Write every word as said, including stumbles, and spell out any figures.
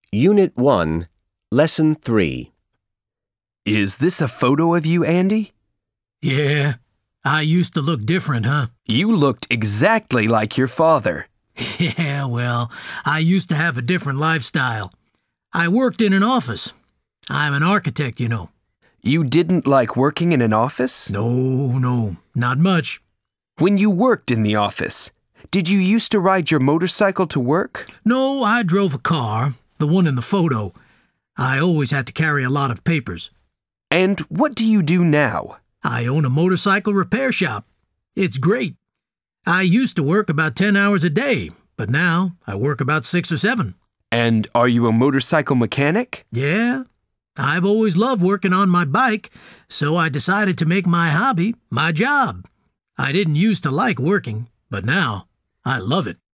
Unit one, Lesson three. Is this a photo of you, Andy? Yeah, I used to look different, huh? You looked exactly like your father. Yeah, well, I used to have a different lifestyle. I worked in an office. I'm an architect, you know. You didn't like working in an office? No, no, not much. When you worked in the office, did you used to ride your motorcycle to work? No, I drove a car, the one in the photo. I always had to carry a lot of papers. And what do you do now? I own a motorcycle repair shop. It's great. I used to work about ten hours a day, but now I work about six or seven. And are you a motorcycle mechanic? Yeah, I've always loved working on my bike, so I decided to make my hobby my job. I didn't used to like working, but now I love it.